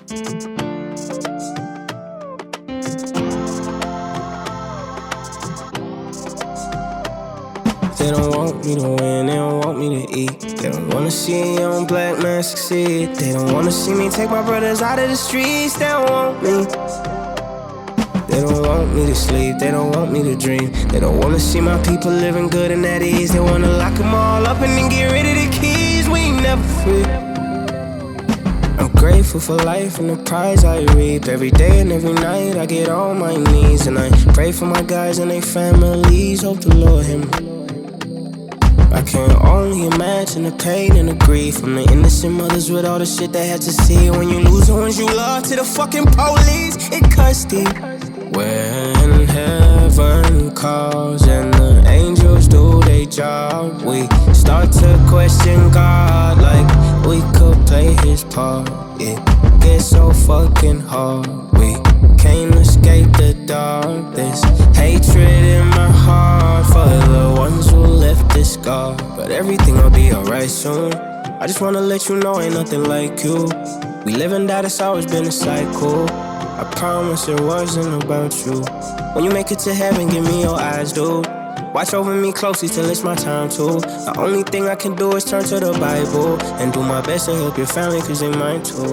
They don't want me to win, they don't want me to eat. They don't wanna see a young black man succeed. They don't wanna see me take my brothers out of the streets. They don't want me. They don't want me to sleep, they don't want me to dream. They don't wanna see my people living good and at ease. They wanna lock them all up and then get rid of the keys. We ain't never free. I'm grateful for life and the prize I reap. Every day and every night I get on my knees. And I pray for my guys and their families. Hope the Lord hear me. I can only imagine the pain and the grief from the innocent mothers with all the shit they had to see. When you lose the ones you love to the fucking police, it cuts deep. When heaven calls and the angels do their job, we start to question God like we could play his part. It gets so fucking hard, we can't escape the dark. There's hatred in my heart for the ones who left this scar. But everything will be alright soon. I just wanna let you know ain't nothing like you. We live and die, it's always been a cycle. I promise it wasn't about you. When you make it to heaven, give me your eyes, dude. Watch over me closely till it's my time too. The only thing I can do is turn to the Bible and do my best to help your family, cause they mine too.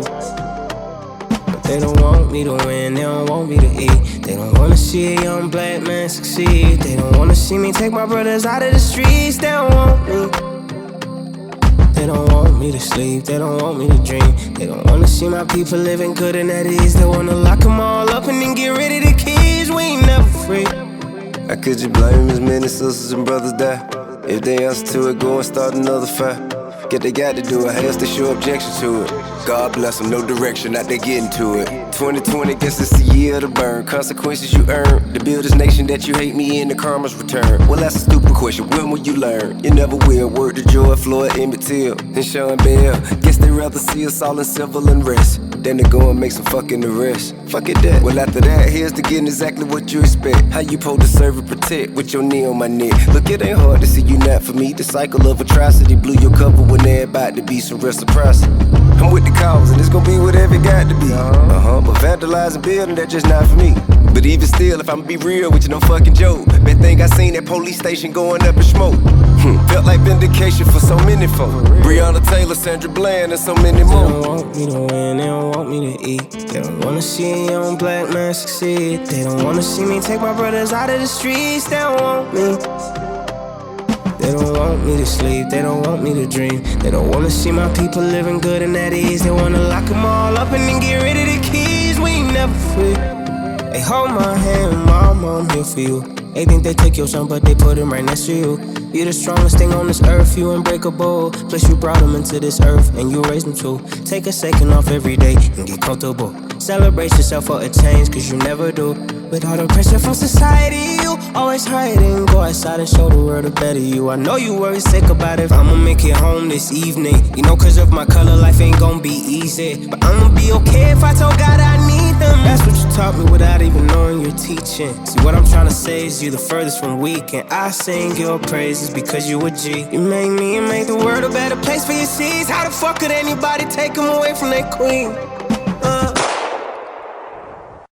But they don't want me to win, they don't want me to eat. They don't wanna see a young black man succeed. They don't wanna see me take my brothers out of the streets. They don't want me. They don't want me to sleep, they don't want me to dream. They don't wanna see my people living good and at ease. They wanna lock them all up and then get rid of the keys. We ain't never free. How could you blame as many sisters and brothers die? If they answer to it, go and start another fight. Get they got to do it, how else they show objection to it? God bless them, no direction, not they getting to it. 2020, guess it's the year to burn. Consequences you earn. To build this nation that you hate me in, the karma's return. Well, that's a stupid question, when will you learn? You never will. Word to George Floyd, Emmett Till, and Sean Bell. Guess they rather see us all in civil unrest than to go and make some fucking arrests. Fuck it that. Well, after that, here's to getting exactly what you expect. How you supposed to serve and protect with your knee on my neck? Look, it ain't hard to see you not for me. The cycle of atrocity blew your cover when there about to be some reciprocity. I'm with the cause and it's gonna be whatever it got to be. But vandalizing building, that's just not for me. But even still, if I'ma be real with you, no fucking joke. Best thing I seen that police station going up in smoke. Felt like vindication for so many folk. Breonna Taylor, Sandra Bland, and so many more. They don't want me to win, they don't want me to eat. They don't wanna see a young black man succeed. They don't wanna see me take my brothers out of the streets. They don't want me. They don't want me to sleep, they don't want me to dream. They don't wanna see my people living good and at ease. They wanna lock them all up and then get rid of the keys. We ain't never free. They hold my hand, mama, I'm here for you. They think they take your son, but they put him right next to you. You're the strongest thing on this earth, you unbreakable. Plus you brought him into this earth, and you raised him too. Take a second off every day and get comfortable. Celebrate yourself for a change, cause you never do. With all the pressure from society, you always hiding. Go outside and show the world a better you. I know you worry sick about if I'ma make it home this evening. You know, cause of my color, life ain't gon' be easy. But I'ma be okay if I told God I need them. That's what you taught me without even knowing you're teaching. See, what I'm trying to say is you the furthest from weak. And I sing your praises because you a G. You make me and make the world a better place for your seeds. How the fuck could anybody take them away from their queen?